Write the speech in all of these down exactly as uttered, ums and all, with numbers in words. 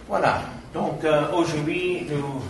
Voilà, donc euh, aujourd'hui nous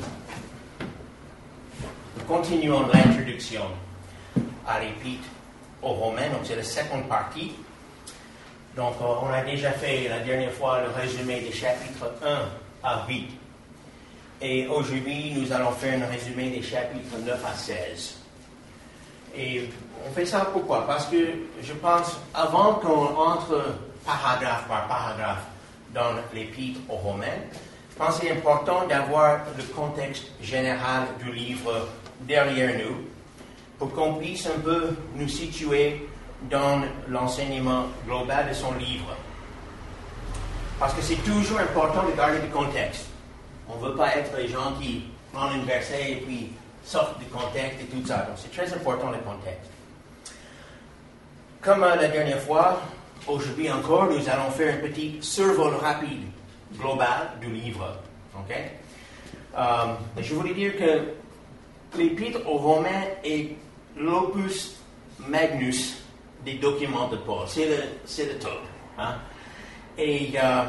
continuons l'introduction à l'Épître aux Romains, donc c'est la seconde partie. Donc euh, on a déjà fait la dernière fois le résumé des chapitres un à huit. Et aujourd'hui nous allons faire un résumé des chapitres neuf à seize. Et on fait ça pourquoi? Parce que je pense, avant qu'on entre paragraphe par paragraphe dans l'Épître aux Romains, je pense que c'est important d'avoir le contexte général du livre derrière nous pour qu'on puisse un peu nous situer dans l'enseignement global de son livre. Parce que c'est toujours important de garder le contexte. On ne veut pas être les gens qui prennent un verset et puis sortent du contexte et tout ça. Donc c'est très important le contexte. Comme euh, la dernière fois, aujourd'hui encore, nous allons faire un petit survol rapide, global du livre. Okay? Euh, je voulais dire que l'Épître aux Romains est l'opus magnus des documents de Paul. C'est le, c'est le top. Hein? Et euh,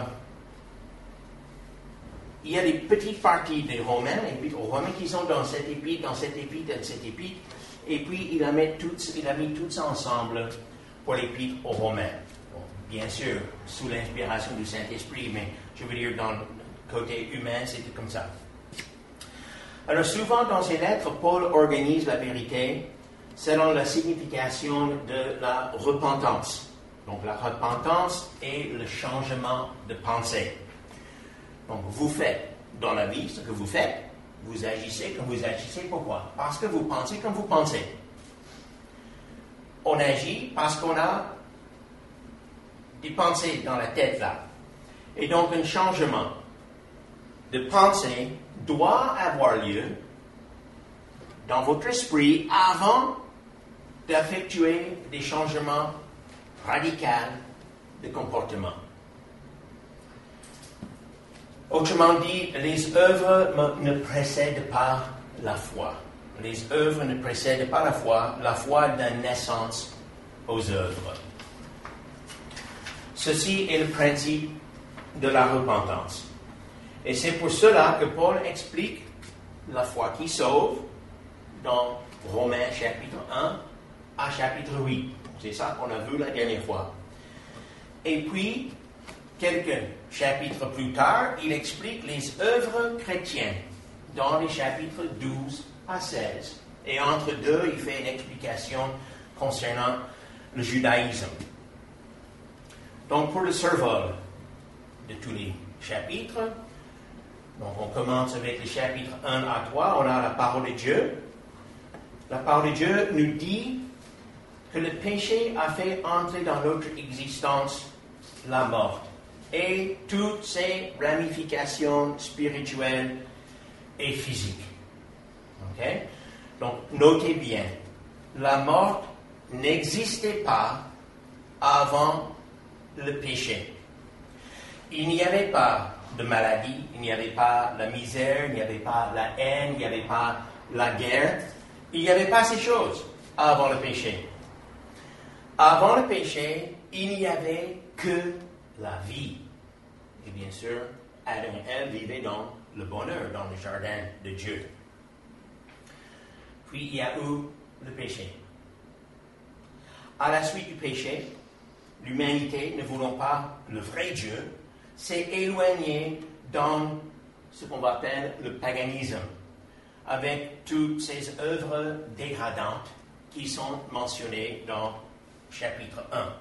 il y a des petites parties des Romains, l'Épître aux Romains, qui sont dans cette épître, dans cette épître, dans cette épître. Et puis il a mis toutes, il a mis tout ça ensemble pour l'Épître aux Romains. Bon, bien sûr, sous l'inspiration du Saint-Esprit, mais je veux dire, dans le côté humain, c'était comme ça. Alors souvent dans ses lettres, Paul organise la vérité selon la signification de la repentance. Donc la repentance est le changement de pensée. Donc vous faites dans la vie ce que vous faites, vous agissez comme vous agissez. Pourquoi? Parce que vous pensez comme vous pensez. On agit parce qu'on a des pensées dans la tête là. Et donc un changement de pensée doit avoir lieu dans votre esprit avant d'effectuer des changements radicaux de comportement. Autrement dit, les œuvres ne précèdent pas la foi. Les œuvres ne précèdent pas la foi. La foi donne naissance aux œuvres. Ceci est le principe de la repentance. Et c'est pour cela que Paul explique la foi qui sauve dans Romains chapitre un à chapitre huit. C'est ça qu'on a vu la dernière fois. Et puis, quelques chapitres plus tard, il explique les œuvres chrétiennes dans les chapitres douze à seize. Et entre deux, il fait une explication concernant le judaïsme. Donc, pour le survol de tous les chapitres, donc on commence avec les chapitres un à trois, on a la parole de Dieu. La parole de Dieu nous dit que le péché a fait entrer dans notre existence la mort et toutes ses ramifications spirituelles et physiques. Okay? Donc, notez bien, la mort n'existait pas avant le péché. Il n'y avait pas de maladie, il n'y avait pas la misère, il n'y avait pas la haine, il n'y avait pas la guerre. Il n'y avait pas ces choses avant le péché. Avant le péché, il n'y avait que la vie. Et bien sûr, Adam et Ève vivaient dans le bonheur, dans le jardin de Dieu. Puis il y a eu le péché. À la suite du péché, l'humanité, ne voulant pas le vrai Dieu, s'est éloignée dans ce qu'on appelle le paganisme, avec toutes ces œuvres dégradantes qui sont mentionnées dans chapitre un.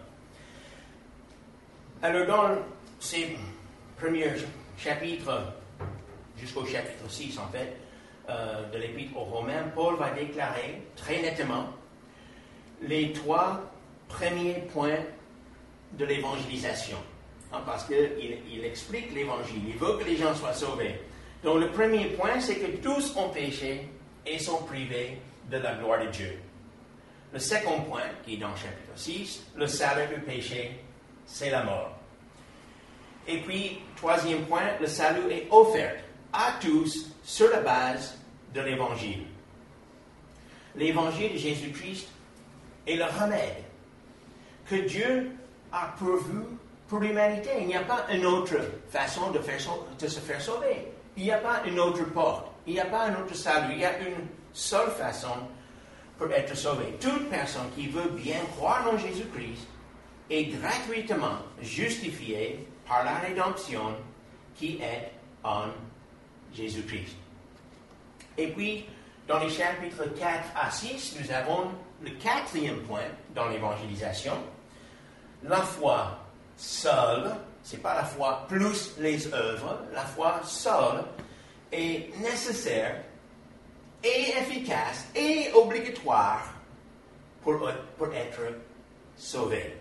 Alors dans ces premiers chapitres, jusqu'au chapitre six en fait, euh, de l'Épître aux Romains, Paul va déclarer très nettement les trois premiers points de l'évangélisation. Hein, parce qu'il il explique l'évangile, il veut que les gens soient sauvés. Donc le premier point, c'est que tous ont péché et sont privés de la gloire de Dieu. Le second point, qui est dans chapitre six, le salaire du péché, c'est la mort. Et puis, troisième point, le salut est offert à tous sur la base de l'Évangile. L'Évangile de Jésus-Christ est le remède que Dieu a pourvu pour l'humanité. Il n'y a pas une autre façon de, faire, de se faire sauver. Il n'y a pas une autre porte. Il n'y a pas un autre salut. Il y a une seule façon pour être sauvé. Toute personne qui veut bien croire en Jésus-Christ est gratuitement justifiée par la rédemption qui est en Jésus-Christ. Et puis, dans les chapitres quatre à six, nous avons le quatrième point dans l'évangélisation. La foi seule, ce n'est pas la foi plus les œuvres, la foi seule est nécessaire et efficace et obligatoire pour, pour être sauvé.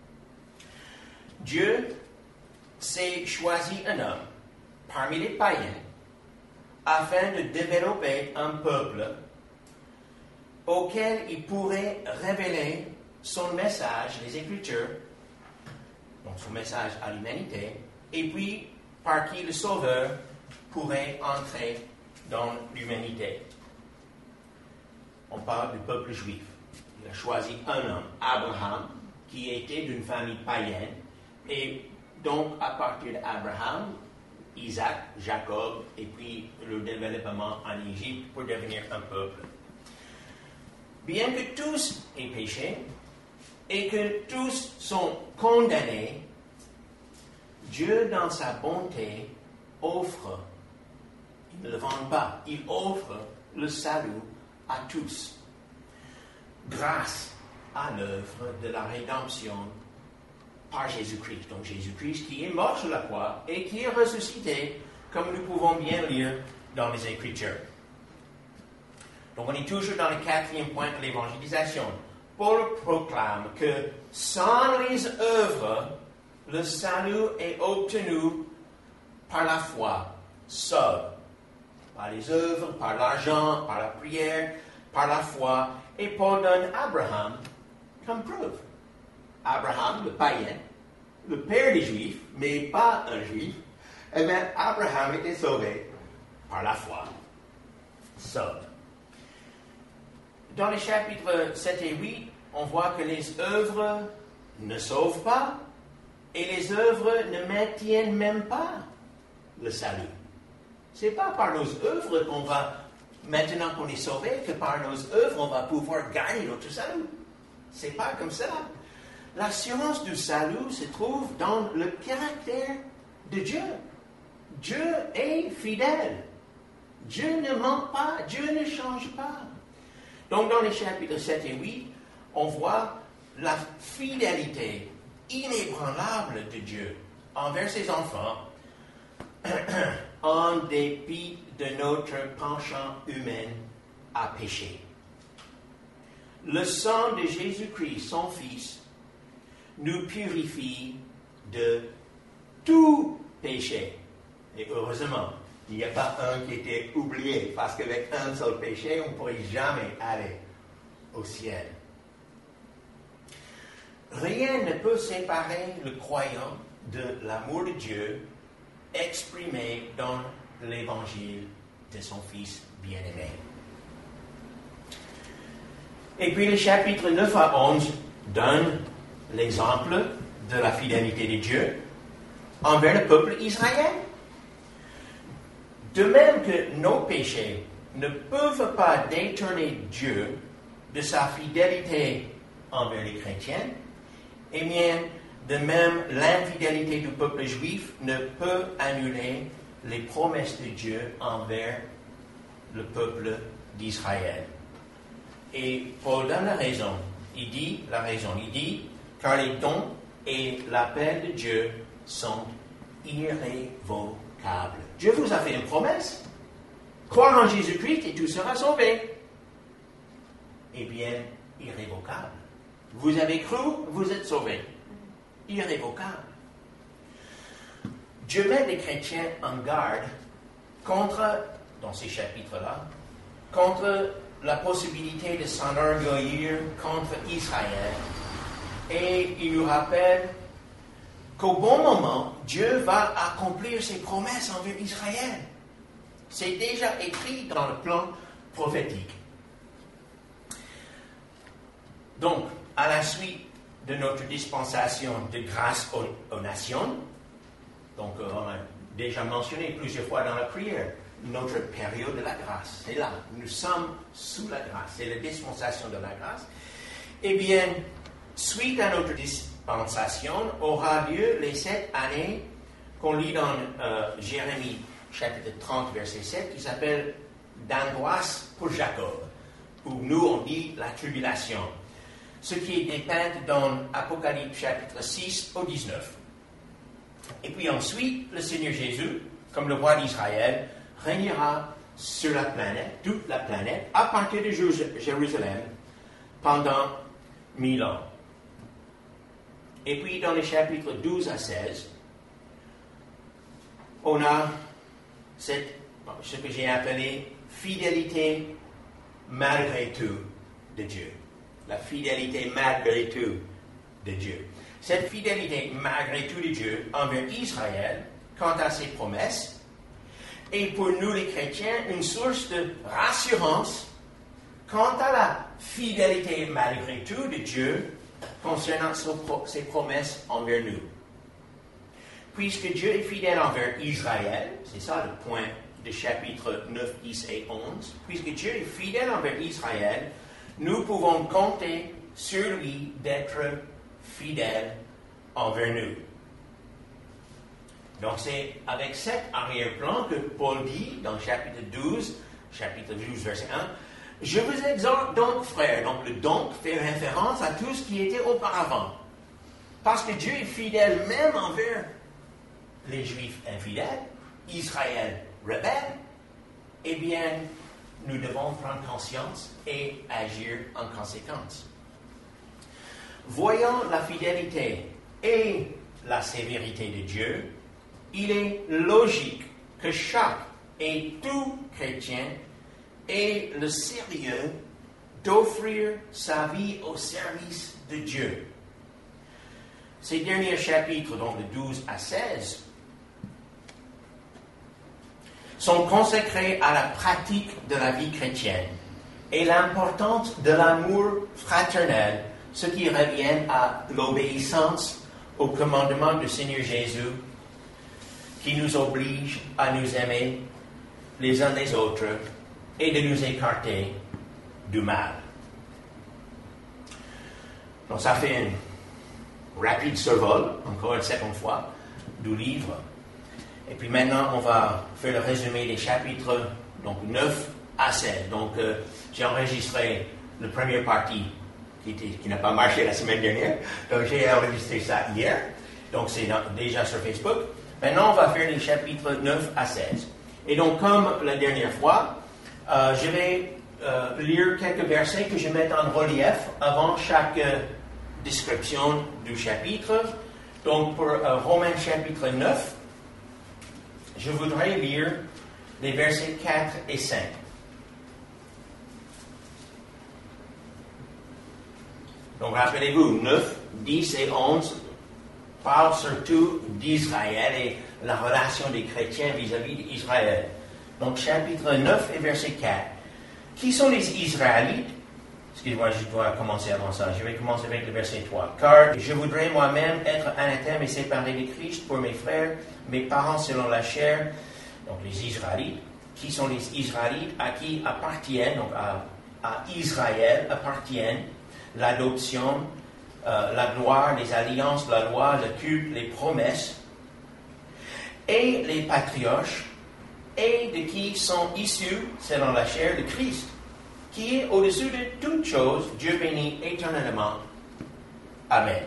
Dieu s'est choisi un homme parmi les païens afin de développer un peuple auquel il pourrait révéler son message, les Écritures, donc son message à l'humanité, et puis par qui le Sauveur pourrait entrer dans l'humanité. On parle du peuple juif. Il a choisi un homme, Abraham, qui était d'une famille païenne, et donc à partir d'Abraham, Isaac, Jacob, et puis le développement en Égypte pour devenir un peuple. Bien que tous aient péché et que tous sont condamnés, Dieu, dans sa bonté, offre, il ne le vend pas, il offre le salut à tous, grâce à l'œuvre de la rédemption par Jésus-Christ. Donc Jésus-Christ qui est mort sur la croix et qui est ressuscité, comme nous pouvons bien lire dans les Écritures. Donc on est toujours dans le quatrième point de l'évangélisation. Paul proclame que sans les œuvres, le salut est obtenu par la foi seule. Par les œuvres, par l'argent, par la prière, par la foi. Et Paul donne Abraham comme preuve. Abraham, le païen, le père des Juifs, mais pas un Juif, eh bien, Abraham était sauvé par la foi seule. Dans les chapitres sept et huit, on voit que les œuvres ne sauvent pas et les œuvres ne maintiennent même pas le salut. Ce n'est pas par nos œuvres qu'on va, maintenant qu'on est sauvé, que par nos œuvres on va pouvoir gagner notre salut. Ce n'est pas comme ça. L'assurance du salut se trouve dans le caractère de Dieu. Dieu est fidèle. Dieu ne ment pas. Dieu ne change pas. Donc, dans les chapitres sept et huit, on voit la fidélité inébranlable de Dieu envers ses enfants en dépit de notre penchant humain à pécher. Le sang de Jésus-Christ, son Fils, nous purifie de tout péché. Et heureusement, il n'y a pas un qui était oublié, parce qu'avec un seul péché, on ne pourrait jamais aller au ciel. Rien ne peut séparer le croyant de l'amour de Dieu exprimé dans l'évangile de son Fils bien-aimé. Et puis les chapitres neuf à onze donnent l'exemple de la fidélité de Dieu envers le peuple israélien. De même que nos péchés ne peuvent pas détourner Dieu de sa fidélité envers les chrétiens, eh bien, de même, l'infidélité du peuple juif ne peut annuler les promesses de Dieu envers le peuple d'Israël. Et Paul donne la raison. Il dit la raison. Il dit, car les dons et l'appel de Dieu sont irrévocables. Dieu vous a fait une promesse. Croire en Jésus-Christ et tout sera sauvé. Eh bien, irrévocable. Vous avez cru, vous êtes sauvés. Irrévocable. Dieu met les chrétiens en garde contre, dans ces chapitres-là, contre la possibilité de s'enorgueillir contre Israël. Et il nous rappelle qu'au bon moment, Dieu va accomplir ses promesses envers Israël. C'est déjà écrit dans le plan prophétique. Donc, à la suite de notre dispensation de grâce aux, aux nations. Donc, euh, on a déjà mentionné plusieurs fois dans la prière, notre période de la grâce. C'est là, nous sommes sous la grâce. C'est la dispensation de la grâce. Eh bien, suite à notre dispensation, aura lieu les sept années qu'on lit dans euh, Jérémie, chapitre trente, verset sept, qui s'appelle d'angoisse pour Jacob, où nous on dit la tribulation, ce qui est dépeint dans Apocalypse chapitre six au dix-neuf. Et puis ensuite, le Seigneur Jésus, comme le roi d'Israël, régnera sur la planète, toute la planète, à partir de Jérusalem, pendant mille ans. Et puis dans les chapitres douze à seize, on a cette, ce que j'ai appelé fidélité malgré tout de Dieu. La fidélité malgré tout de Dieu. Cette fidélité malgré tout de Dieu envers Israël, quant à ses promesses, est pour nous les chrétiens une source de rassurance quant à la fidélité malgré tout de Dieu concernant ses promesses envers nous. Puisque Dieu est fidèle envers Israël, c'est ça le point de chapitres neuf, dix et onze, puisque Dieu est fidèle envers Israël, nous pouvons compter sur lui d'être fidèle envers nous. Donc c'est avec cet arrière-plan que Paul dit dans chapitre douze, chapitre douze, verset un, « Je vous exhorte donc, frères », donc le « donc » fait référence à tout ce qui était auparavant, parce que Dieu est fidèle même envers les Juifs infidèles, Israël rebelle, eh bien, nous devons prendre conscience et agir en conséquence. Voyant la fidélité et la sévérité de Dieu, il est logique que chaque et tout chrétien ait le sérieux d'offrir sa vie au service de Dieu. Ces derniers chapitres, donc de douze à seize, sont consacrés à la pratique de la vie chrétienne et l'importance de l'amour fraternel, ce qui revient à l'obéissance au commandement du Seigneur Jésus, qui nous oblige à nous aimer les uns les autres et de nous écarter du mal. Donc ça fait un rapide survol, encore une seconde fois, du livre. Et puis maintenant, on va faire le résumé des chapitres donc neuf à seize. Donc, euh, j'ai enregistré la première partie qui, était, qui n'a pas marché la semaine dernière. Donc, j'ai enregistré ça hier. Donc, c'est dans, déjà sur Facebook. Maintenant, on va faire les chapitres neuf à seize. Et donc, comme la dernière fois, euh, je vais euh, lire quelques versets que je mets en relief avant chaque euh, description du chapitre. Donc, pour euh, Romains chapitre neuf, je voudrais lire les versets quatre et cinq. Donc, rappelez-vous, neuf, dix et onze parlent surtout d'Israël et la relation des chrétiens vis-à-vis d'Israël. Donc, chapitre neuf et verset quatre. Qui sont les Israélites? Excusez-moi, je dois commencer avant ça. Je vais commencer avec le verset trois. « Car je voudrais moi-même être anathème et séparé de Christ pour mes frères, mes parents selon la chair, donc les Israélites. Qui sont les Israélites? À qui appartiennent, donc à, à Israël appartiennent l'adoption, euh, la gloire, les alliances, la loi, le culte, les promesses, et les patriarches, et de qui sont issus, selon la chair, de Christ, qui est au-dessus de toutes choses, Dieu béni éternellement. Amen.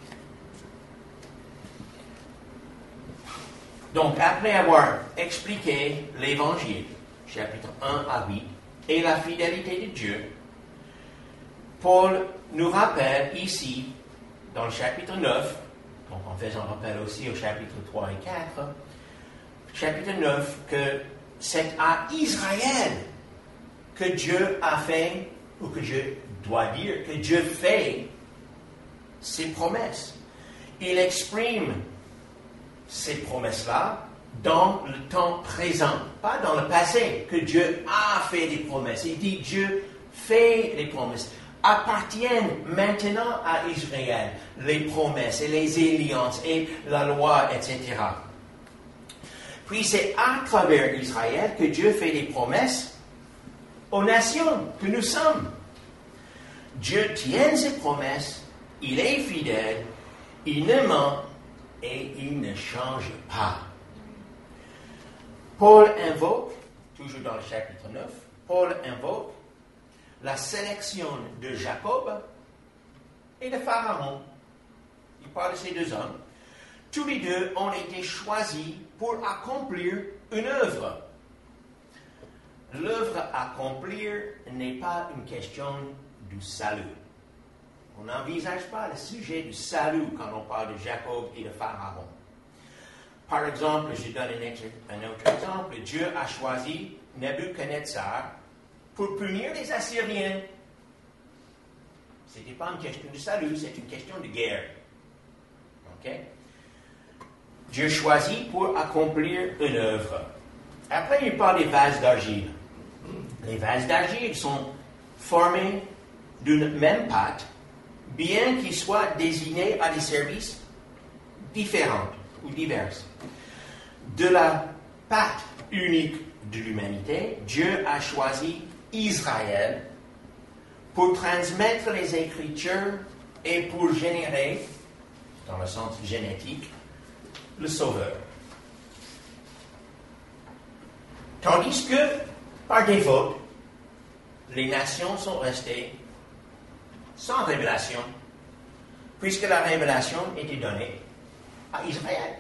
Donc, après avoir expliqué l'Évangile, chapitre un à huit, et la fidélité de Dieu, Paul nous rappelle ici, dans le chapitre neuf, donc en faisant rappel aussi au chapitre trois et quatre, chapitre neuf, que c'est à Israël que Dieu a fait, ou que je dois dire, que Dieu fait ses promesses. Il exprime ces promesses-là dans le temps présent, pas dans le passé, que Dieu a fait des promesses. Il dit Dieu fait des promesses. appartiennent maintenant à Israël, les promesses et les alliances et la loi, et cetera. Puis c'est à travers Israël que Dieu fait des promesses aux nations que nous sommes. Dieu tient ses promesses, il est fidèle, il ne ment et il ne change pas. Paul invoque, toujours dans le chapitre neuf, Paul invoque la sélection de Jacob et de Pharaon. Il parle de ces deux hommes. Tous les deux ont été choisis pour accomplir une œuvre. L'œuvre à accomplir n'est pas une question du salut. On n'envisage pas le sujet du salut quand on parle de Jacob et de Pharaon. Par exemple, je donne un, ex- un autre exemple. Dieu a choisi Nebuchadnezzar pour punir les Assyriens. Ce n'était pas une question de salut, c'est une question de guerre. OK? Dieu choisit pour accomplir une œuvre. Après, il parle des vases d'argile. Les vases d'argile sont formés d'une même pâte, bien qu'ils soient désignés à des services différents ou divers. De la pâte unique de l'humanité, Dieu a choisi Israël pour transmettre les Écritures et pour générer, dans le sens génétique, le Sauveur. Tandis que, par défaut, les nations sont restées sans révélation, puisque la révélation était donnée à Israël.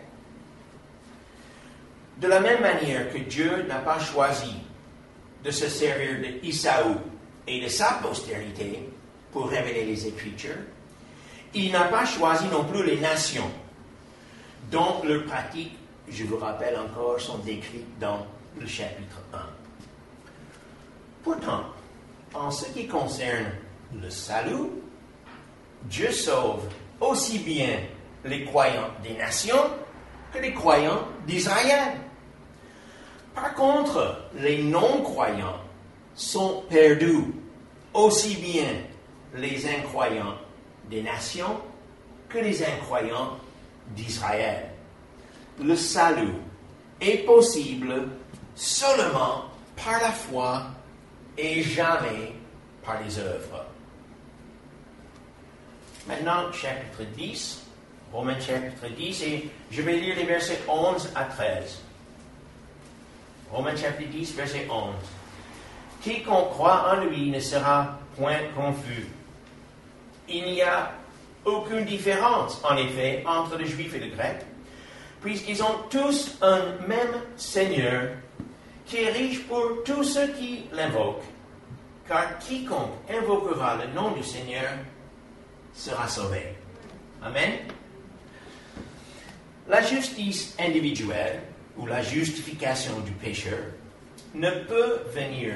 De la même manière que Dieu n'a pas choisi de se servir d'Ésaü et de sa postérité pour révéler les Écritures, il n'a pas choisi non plus les nations, dont leurs pratiques, je vous rappelle encore, sont décrites dans le chapitre un. Pourtant, en ce qui concerne le salut, Dieu sauve aussi bien les croyants des nations que les croyants d'Israël. Par contre, les non-croyants sont perdus, aussi bien les incroyants des nations que les incroyants d'Israël. Le salut est possible seulement par la foi et jamais par les œuvres. Maintenant, chapitre dix, Romains chapitre dix, et je vais lire les versets onze à treize. Romains chapitre dix, verset onze. Quiconque croit en lui ne sera point confus. Il n'y a aucune différence, en effet, entre le juif et le grec, puisqu'ils ont tous un même Seigneur, qui est riche pour tous ceux qui l'invoquent, car quiconque invoquera le nom du Seigneur sera sauvé. Amen. La justice individuelle, ou la justification du pécheur, ne peut venir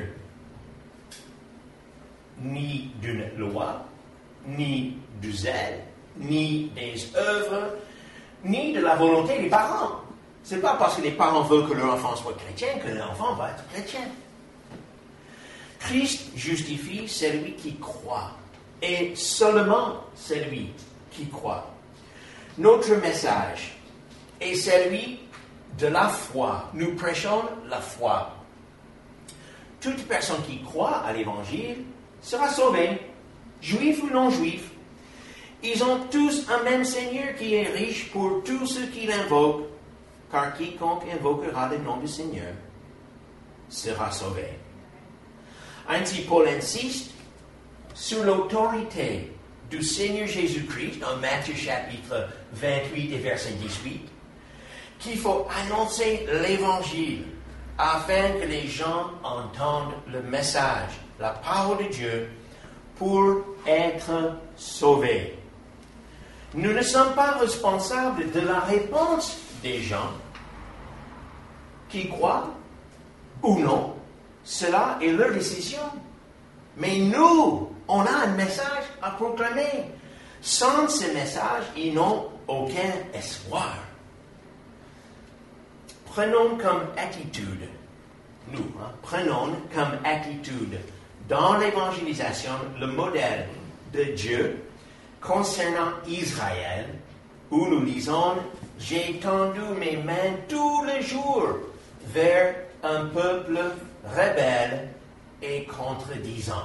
ni d'une loi, ni du zèle, ni des œuvres, ni de la volonté des parents. Ce n'est pas parce que les parents veulent que leur enfant soit chrétien que l'enfant va être chrétien. Christ justifie celui qui croit, et seulement celui qui croit. Notre message est celui de la foi. Nous prêchons la foi. Toute personne qui croit à l'Évangile sera sauvée, juif ou non juif. Ils ont tous un même Seigneur qui est riche pour tous ceux qui l'invoquent, car quiconque invoquera le nom du Seigneur sera sauvé. Ainsi, Paul insiste sur l'autorité du Seigneur Jésus-Christ, dans Matthieu chapitre vingt-huit et verset dix-huit, qu'il faut annoncer l'Évangile afin que les gens entendent le message, la parole de Dieu, pour être sauvés. Nous ne sommes pas responsables de la réponse des gens qui croient ou non. Cela est leur décision. Mais nous, on a un message à proclamer. Sans ce message, ils n'ont aucun espoir. Prenons comme attitude, nous, hein, prenons comme attitude dans l'évangélisation le modèle de Dieu concernant Israël, où nous lisons « J'ai tendu mes mains tous les jours vers un peuple rebelle et contredisant. »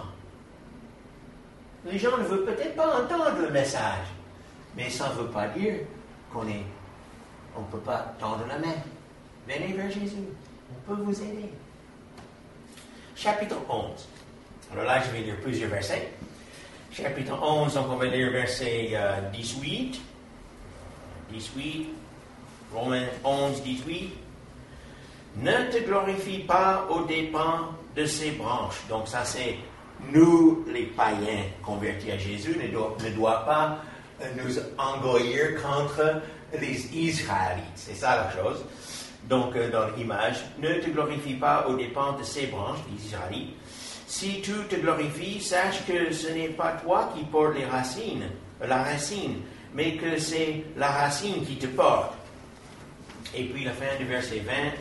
Les gens ne veulent peut-être pas entendre le message, mais ça ne veut pas dire qu'on est, on ne peut pas tendre la main. Venez vers Jésus, on peut vous aider. Chapitre onze. Alors là, je vais lire plusieurs versets. Chapitre onze, donc on va lire verset euh, dix-huit. dix-huit. Romains onze, dix-huit. Ne te glorifie pas aux dépens de ses branches. Donc ça c'est nous, les païens convertis à Jésus, ne doit, ne doit pas nous engoyer contre les Israélites. C'est ça la chose. Donc, dans l'image, ne te glorifie pas aux dépens de ses branches, les Israélites. Si tu te glorifies, sache que ce n'est pas toi qui portes les racines, la racine, mais que c'est la racine qui te porte. Et puis la fin du verset vingt,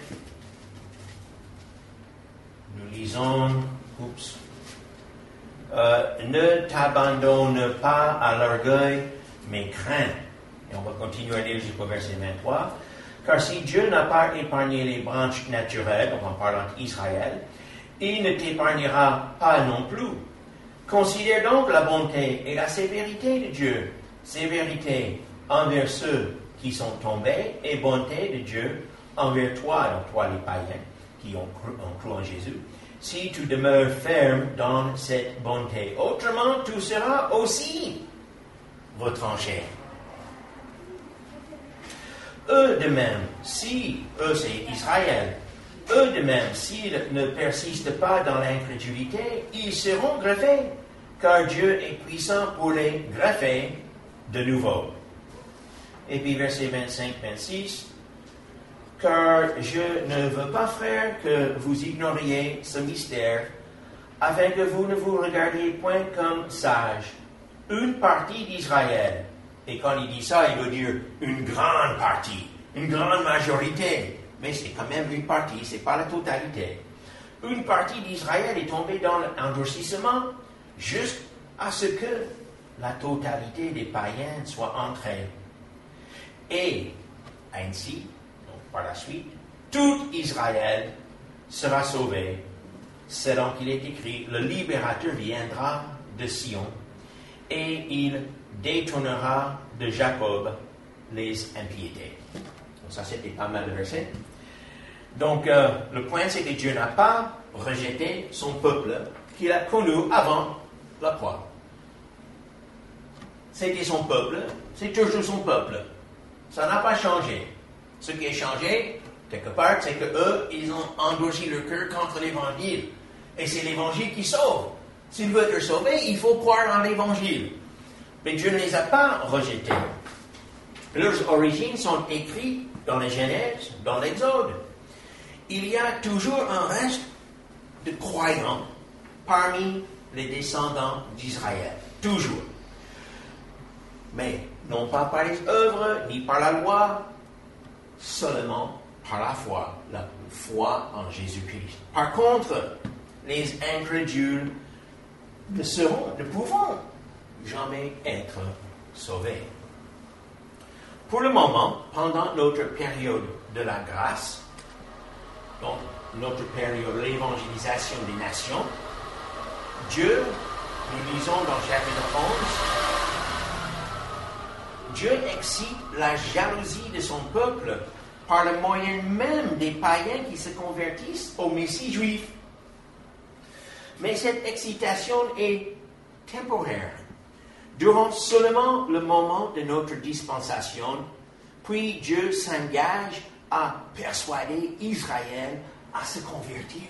nous lisons, oups, euh, ne t'abandonne pas à l'orgueil, mais crains. Et on va continuer à lire jusqu'au verset vingt-trois. Car si Dieu n'a pas épargné les branches naturelles, donc en parlant d'Israël, il ne t'épargnera pas non plus. Considère donc la bonté et la sévérité de Dieu, sévérité envers ceux qui sont tombés et bonté de Dieu envers toi, donc toi les païens qui ont cru, ont cru en Jésus, si tu demeures ferme dans cette bonté. Autrement, tu seras aussi retranché. Eux de même, si, eux c'est Israël, eux de même, s'ils ne persistent pas dans l'incrédulité, ils seront greffés, car Dieu est puissant pour les greffer de nouveau. Et puis verset vingt-cinq vingt-six, car je ne veux pas, frère, que vous ignoriez ce mystère, afin que vous ne vous regardiez point comme sages. Une partie d'Israël, et quand il dit ça, il veut dire une grande partie, une grande majorité, mais c'est quand même une partie, c'est pas la totalité. Une partie d'Israël est tombée dans l'endurcissement jusqu'à ce que la totalité des païens soit entrée. Et ainsi, donc par la suite, tout Israël sera sauvé, selon qu'il est écrit, le libérateur viendra de Sion, et il détournera de Jacob les impiétés. Donc ça, c'était pas mal de versets. Donc, euh, le point, c'est que Dieu n'a pas rejeté son peuple qu'il a connu avant la croix. C'était son peuple, c'est toujours son peuple. Ça n'a pas changé. Ce qui a changé, quelque part, c'est qu'eux, ils ont endurci leur cœur contre l'Évangile. Et c'est l'Évangile qui sauve. S'ils veulent être sauvés, il faut croire en l'Évangile. Mais Dieu ne les a pas rejetés. Leurs origines sont écrites dans la Genèse, dans l'Exode. Il y a toujours un reste de croyants parmi les descendants d'Israël. Toujours. Mais non pas par les œuvres, ni par la loi, seulement par la foi, la foi en Jésus-Christ. Par contre, les incrédules ne seront, ne pourront jamais être sauvés. Pour le moment, pendant notre période de la grâce, donc notre période de l'évangélisation des nations, Dieu, nous lisons dans chapitre onze, Dieu excite la jalousie de son peuple par le moyen même des païens qui se convertissent au Messie juif. Mais cette excitation est temporaire, durant seulement le moment de notre dispensation, puis Dieu s'engage à persuader Israël à se convertir.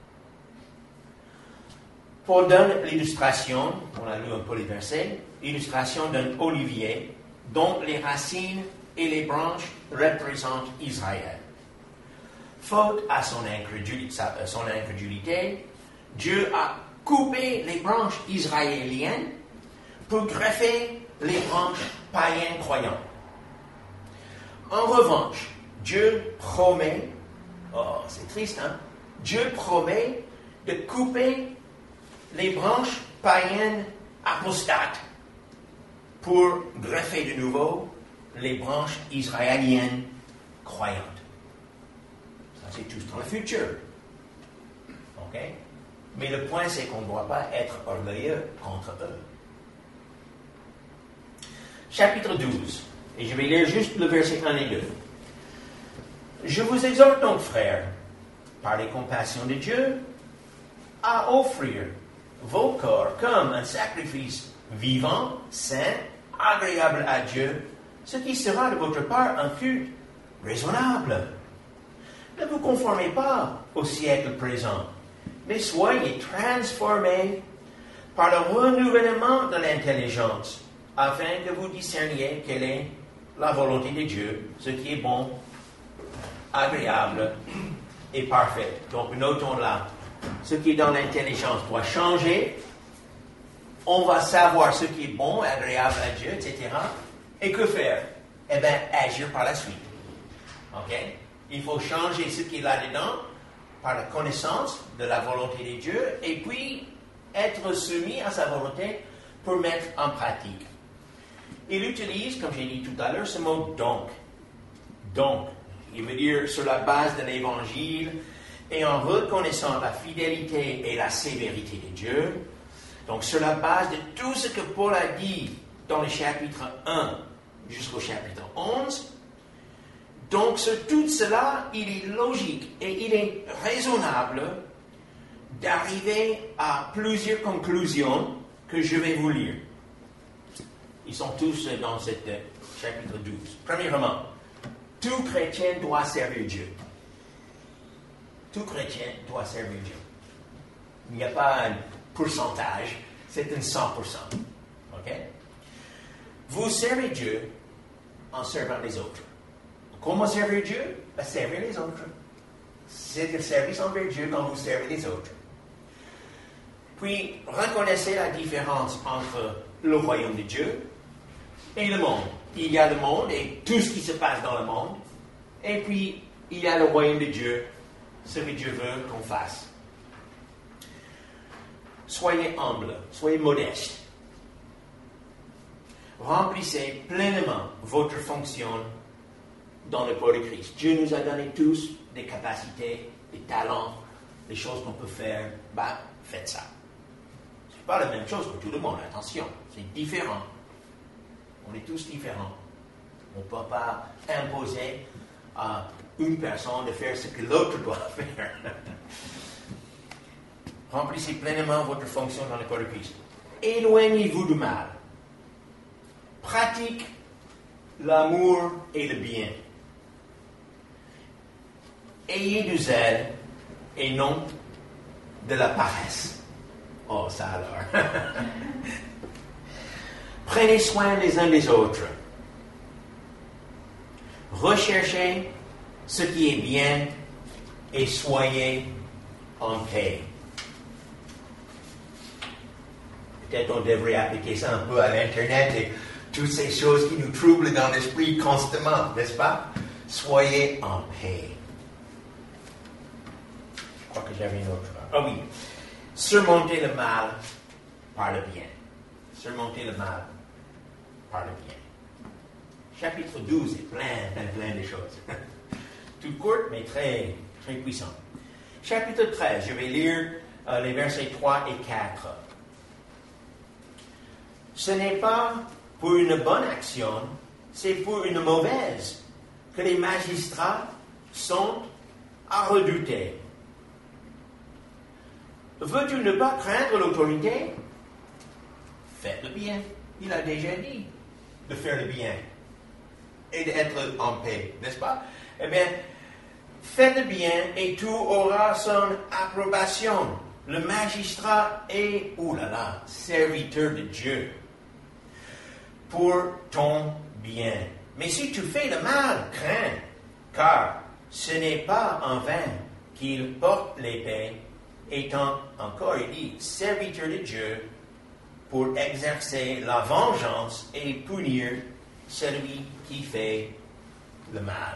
Pour donner l'illustration, on a lu un peu les versets, l'illustration d'un olivier dont les racines et les branches représentent Israël. Faute à son incrédulité, son incrédulité, Dieu a coupé les branches israéliennes pour greffer les branches païens croyants. En revanche, Dieu promet, oh c'est triste, hein, Dieu promet de couper les branches païennes apostates pour greffer de nouveau les branches israéliennes croyantes. Ça, c'est tout dans le futur. OK? Mais le point, c'est qu'on ne doit pas être orgueilleux contre eux. Chapitre douze. Et je vais lire juste le verset un et deux. Je vous exhorte donc, frères, par les compassions de Dieu, à offrir vos corps comme un sacrifice vivant, saint, agréable à Dieu, ce qui sera de votre part un culte raisonnable. Ne vous conformez pas au siècle présent, mais soyez transformés par le renouvellement de l'intelligence, afin que vous discerniez quelle est la volonté de Dieu, ce qui est bon, agréable et parfait. Donc, notons là, ce qui est dans l'intelligence doit changer. On va savoir ce qui est bon, agréable à Dieu, et cetera. Et que faire? Eh bien, agir par la suite. OK? Il faut changer ce qui est là-dedans par la connaissance de la volonté de Dieu et puis être soumis à sa volonté pour mettre en pratique. Il utilise, comme j'ai dit tout à l'heure, ce mot « donc ». Donc, il veut dire sur la base de l'Évangile et en reconnaissant la fidélité et la sévérité de Dieu. Donc, sur la base de tout ce que Paul a dit dans le chapitre un jusqu'au chapitre onze, donc sur tout cela, il est logique et il est raisonnable d'arriver à plusieurs conclusions que je vais vous lire. Ils sont tous dans ce chapitre douze. Premièrement, tout chrétien doit servir Dieu. Tout chrétien doit servir Dieu. Il n'y a pas un pourcentage, c'est un cent pour cent. OK? Vous servez Dieu en servant les autres. Comment servir Dieu? Ben, servir les autres. C'est le service envers Dieu quand vous servez les autres. Puis, reconnaissez la différence entre le royaume de Dieu et le monde. Il y a le monde et tout ce qui se passe dans le monde. Et puis, il y a le royaume de Dieu, ce que Dieu veut qu'on fasse. Soyez humble, soyez modeste. Remplissez pleinement votre fonction dans le corps de Christ. Dieu nous a donné tous des capacités, des talents, des choses qu'on peut faire. Ben, faites ça. Ce n'est pas la même chose pour tout le monde, attention. C'est différent. On est tous différents. On ne peut pas imposer à une personne de faire ce que l'autre doit faire. Remplissez pleinement votre fonction dans le corps de Christ. Éloignez-vous du mal. Pratique l'amour et le bien. Ayez du zèle et non de la paresse. Oh, ça alors. Prenez soin les uns des autres. Recherchez ce qui est bien et soyez en paix. Peut-être on devrait appliquer ça un peu à l'Internet et toutes ces choses qui nous troublent dans l'esprit constamment, n'est-ce pas? Soyez en paix. Je crois que j'avais une autre. Ah oui. Surmonter le mal par le bien. Surmonter le mal par le bien. Chapitre douze est plein, plein, plein de choses. Tout court, mais très, très puissant. Chapitre treize, je vais lire euh, les versets trois et quatre. Ce n'est pas pour une bonne action, c'est pour une mauvaise que les magistrats sont à redouter. Veux-tu ne pas craindre l'autorité? Faites le bien. Il a déjà dit de faire le bien et d'être en paix, n'est-ce pas? Eh bien, faites le bien et tout aura son approbation. Le magistrat est, oulala, serviteur de Dieu pour ton bien. Mais si tu fais le mal, crains, car ce n'est pas en vain qu'il porte l'épée, étant encore, il dit, serviteur de Dieu pour exercer la vengeance et punir celui qui fait le mal.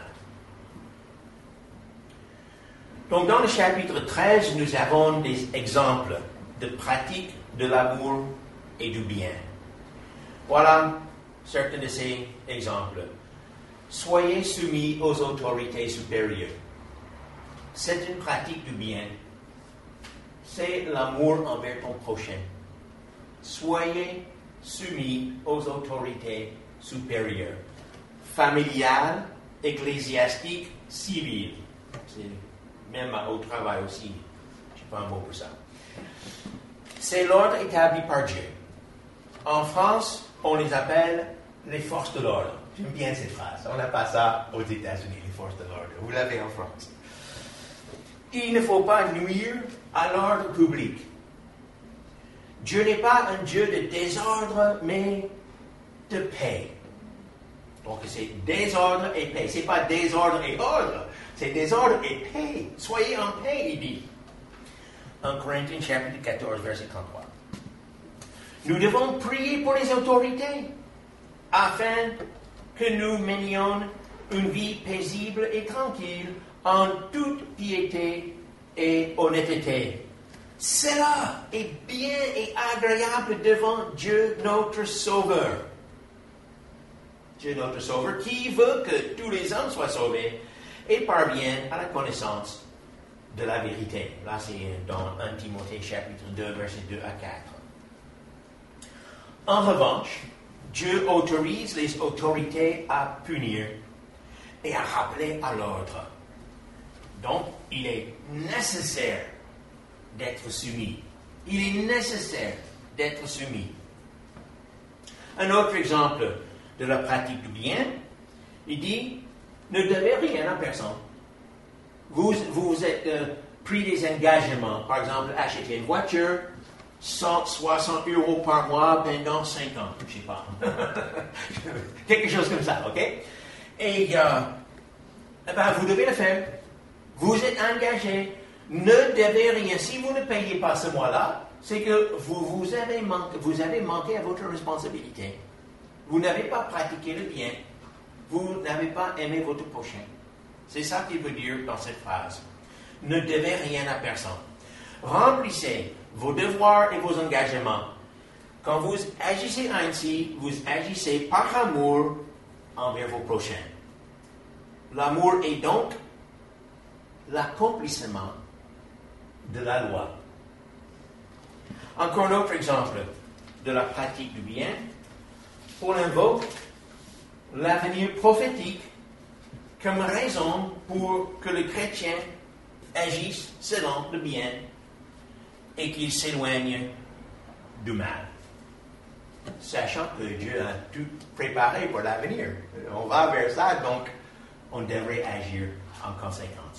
Donc, dans le chapitre treize, nous avons des exemples de pratique de l'amour et du bien. Voilà certains de ces exemples. Soyez soumis aux autorités supérieures. C'est une pratique du bien. C'est l'amour envers ton prochain. Soyez soumis aux autorités supérieures. Familiales, ecclésiastiques, civiles. C'est même au travail aussi. Je n'ai pas un mot pour ça. C'est l'ordre établi par Dieu. En France, on les appelle les forces de l'ordre. J'aime bien cette phrase. On n'a pas ça aux États-Unis, les forces de l'ordre. Vous l'avez en France. Il ne faut pas nuire à l'ordre public. Dieu n'est pas un Dieu de désordre, mais de paix. Donc c'est désordre et paix. Ce n'est pas désordre et ordre, c'est désordre et paix. Soyez en paix, il dit. En Corinthiens chapitre quatorze, verset trente-trois. Nous devons prier pour les autorités, afin que nous menions une vie paisible et tranquille, en toute piété et honnêteté. Cela est bien et agréable devant Dieu notre Sauveur. Dieu notre Sauveur qui veut que tous les hommes soient sauvés et parviennent à la connaissance de la vérité. Là, c'est dans premier Timothée chapitre deux, versets deux à quatre. En revanche, Dieu autorise les autorités à punir et à rappeler à l'ordre. Donc, il est nécessaire d'être soumis. Il est nécessaire d'être soumis. Un autre exemple de la pratique du bien, il dit, ne devez rien à personne. Vous vous êtes euh, pris des engagements, par exemple, acheter une voiture, cent soixante euros par mois pendant cinq ans, je ne sais pas. Quelque chose comme ça, ok? Et euh, eh ben, vous devez le faire. Vous êtes engagé. Ne devez rien. Si vous ne payez pas ce mois-là, c'est que vous, vous, avez manqué, vous avez manqué à votre responsabilité. Vous n'avez pas pratiqué le bien. Vous n'avez pas aimé votre prochain. C'est ça qu'il veut dire dans cette phrase. Ne devez rien à personne. Remplissez vos devoirs et vos engagements. Quand vous agissez ainsi, vous agissez par amour envers vos prochains. L'amour est donc l'accomplissement de la loi. Encore un autre exemple de la pratique du bien. On invoque l'avenir prophétique comme raison pour que le chrétien agisse selon le bien et qu'il s'éloigne du mal. Sachant que Dieu a tout préparé pour l'avenir. On va vers ça, donc on devrait agir en conséquence.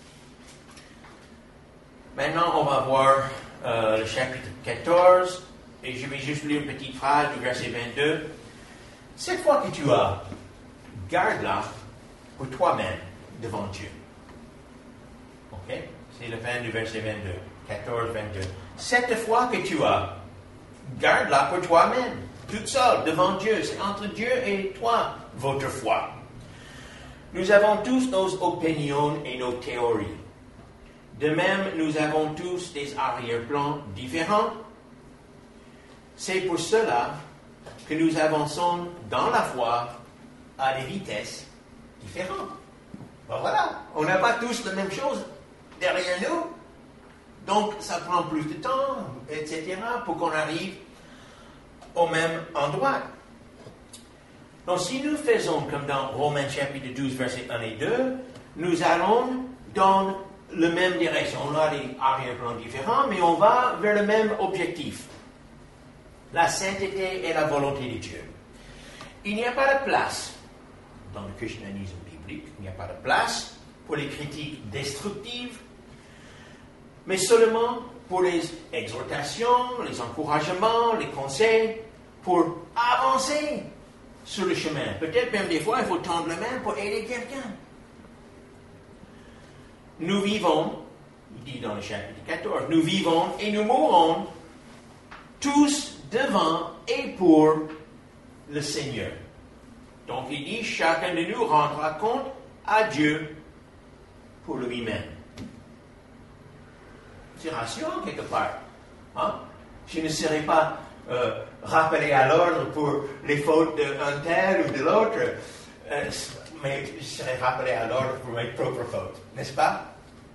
Maintenant, on va voir euh, le chapitre quatorze, et je vais juste lire une petite phrase du verset vingt-deux. Cette fois que tu as, garde-la pour toi-même devant Dieu. Ok? C'est la fin du verset vingt-deux. quatorze, vingt-deux. Cette foi que tu as, garde-la pour toi-même, toute seule, devant Dieu. C'est entre Dieu et toi, votre foi. Nous avons tous nos opinions et nos théories. De même, nous avons tous des arrière-plans différents. C'est pour cela que nous avançons dans la foi à des vitesses différentes. Ben voilà, on n'a pas tous la même chose derrière nous. Donc, ça prend plus de temps, et cetera, pour qu'on arrive au même endroit. Donc, si nous faisons comme dans Romains chapitre douze, versets un et deux, nous allons dans la même direction. On a des arrière-plans différents, mais on va vers le même objectif. La sainteté et la volonté de Dieu. Il n'y a pas de place dans le christianisme biblique, il n'y a pas de place pour les critiques destructives, mais seulement pour les exhortations, les encouragements, les conseils, pour avancer sur le chemin. Peut-être même des fois, il faut tendre la main pour aider quelqu'un. Nous vivons, il dit dans le chapitre quatorze, nous vivons et nous mourrons tous devant et pour le Seigneur. Donc il dit, chacun de nous rendra compte à Dieu pour lui-même. C'est rassurant quelque part. Hein? Je ne serai pas euh, rappelé à l'ordre pour les fautes d'un tel ou de l'autre, euh, mais je serai rappelé à l'ordre pour mes propres fautes, n'est-ce pas?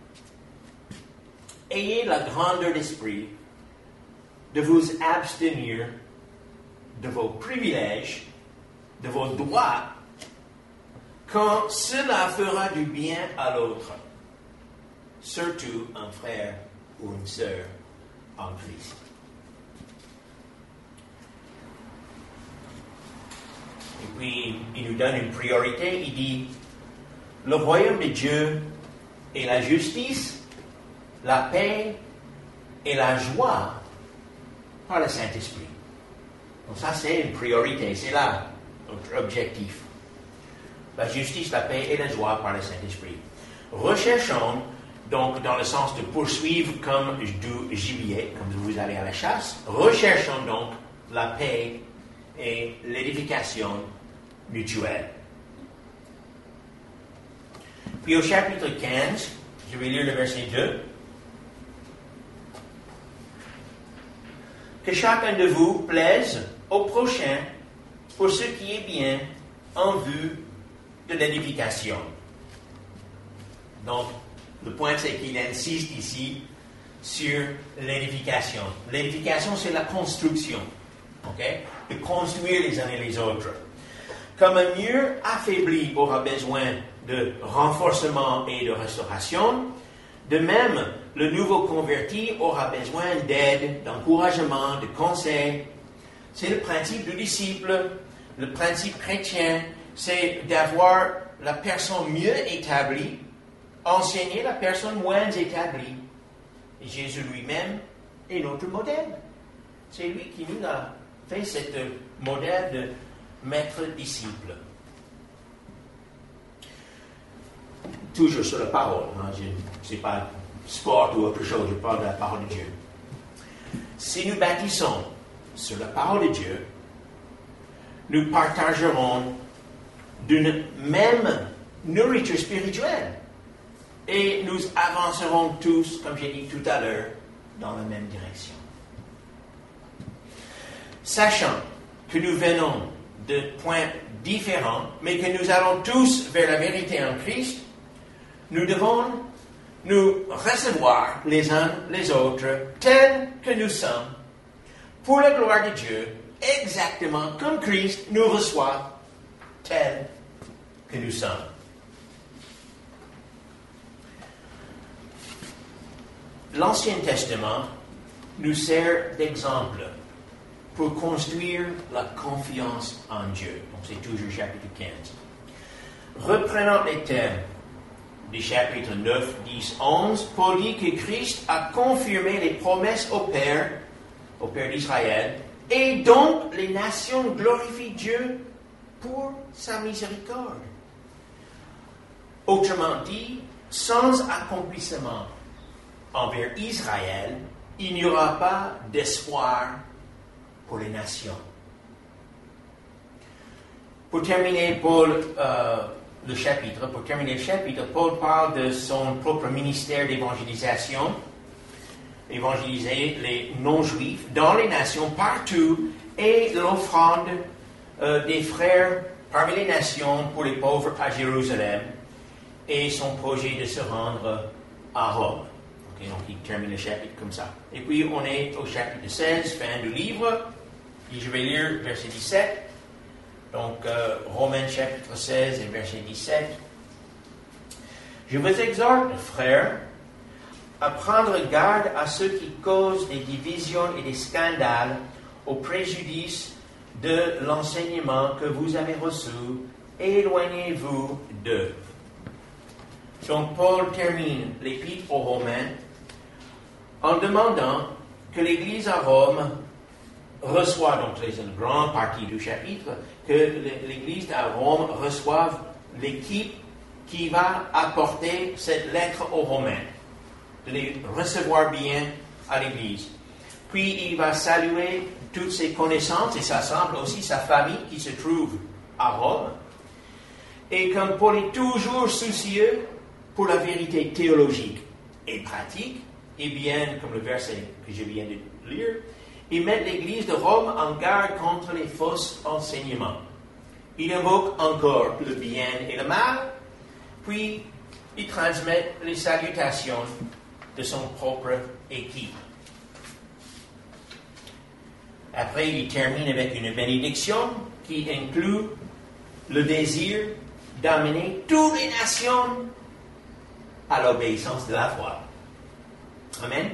Ayez la grandeur d'esprit de vous abstenir de vos privilèges, de vos droits, quand cela fera du bien à l'autre, surtout un frère ou une sœur en Christ. Et puis, il nous donne une priorité, il dit, le royaume de Dieu est la justice, la paix et la joie par le Saint-Esprit. Donc ça, c'est une priorité, c'est là notre objectif. La justice, la paix et la joie par le Saint-Esprit. Recherchons, donc dans le sens de poursuivre comme du gibier, comme vous allez à la chasse, recherchons donc la paix et l'édification mutuelle. Puis au chapitre quinze, je vais lire le verset deux. Que chacun de vous plaise au prochain pour ce qui est bien en vue de l'édification. Donc, le point, c'est qu'il insiste ici sur l'édification. L'édification, c'est la construction. Okay? De construire les uns et les autres. Comme un mur affaibli aura besoin de renforcement et de restauration, de même, le nouveau converti aura besoin d'aide, d'encouragement, de conseils. C'est le principe du disciple, le principe chrétien, c'est d'avoir la personne mieux établie, enseigner la personne moins établie. Et Jésus lui-même est notre modèle. C'est lui qui nous a fait ce modèle de maître-disciple. Toujours sur la parole, hein, je ne sais pas sport ou autre chose, je parle de la parole de Dieu. Si nous bâtissons sur la parole de Dieu, nous partagerons d'une même nourriture spirituelle et nous avancerons tous, comme j'ai dit tout à l'heure, dans la même direction. Sachant que nous venons de points différents, mais que nous allons tous vers la vérité en Christ, nous devons nous recevoir les uns les autres tels que nous sommes, pour la gloire de Dieu, exactement comme Christ nous reçoit tels que nous sommes. L'Ancien Testament nous sert d'exemple pour construire la confiance en Dieu. Donc c'est toujours chapitre quinze. Reprenant les thèmes du chapitre neuf, dix, onze, Paul dit que Christ a confirmé les promesses au Père, au Père d'Israël, et donc les nations glorifient Dieu pour sa miséricorde. Autrement dit, sans accomplissement envers Israël, il n'y aura pas d'espoir pour les nations. Pour terminer, Paul, euh, le chapitre, pour terminer le chapitre, Paul parle de son propre ministère d'évangélisation, évangéliser les non-juifs dans les nations partout, et l'offrande euh, des frères parmi les nations pour les pauvres à Jérusalem, et son projet de se rendre à Rome. Okay, donc il termine le chapitre comme ça. Et puis on est au chapitre seize, fin du livre, et je vais lire verset dix-sept. Donc, euh, Romains chapitre seize et verset dix-sept. Je vous exhorte, frères, à prendre garde à ceux qui causent des divisions et des scandales au préjudice de l'enseignement que vous avez reçu. Éloignez-vous d'eux. Donc, Paul termine l'épître aux Romains en demandant que l'Église à Rome reçoit, donc c'est une grande partie du chapitre, que l'Église à Rome reçoive l'équipe qui va apporter cette lettre aux Romains, de les recevoir bien à l'Église. Puis il va saluer toutes ses connaissances, et ça semble aussi sa famille qui se trouve à Rome. Et comme Paul est toujours soucieux pour la vérité théologique et pratique, et bien, comme le verset que je viens de lire, il met l'Église de Rome en garde contre les faux enseignements. Il invoque encore le bien et le mal, puis il transmet les salutations de son propre équipe. Après, il termine avec une bénédiction qui inclut le désir d'amener toutes les nations à l'obéissance de la foi. Amen.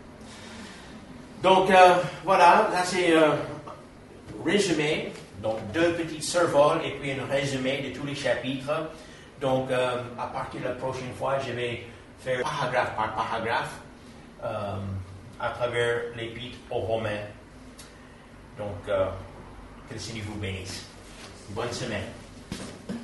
Donc, euh, voilà, là c'est un euh, résumé, donc deux petits survols et puis un résumé de tous les chapitres. Donc, euh, à partir de la prochaine fois, je vais faire paragraphe par paragraphe euh, à travers l'épître aux Romains. Donc, euh, que le Seigneur vous bénisse. Bonne semaine.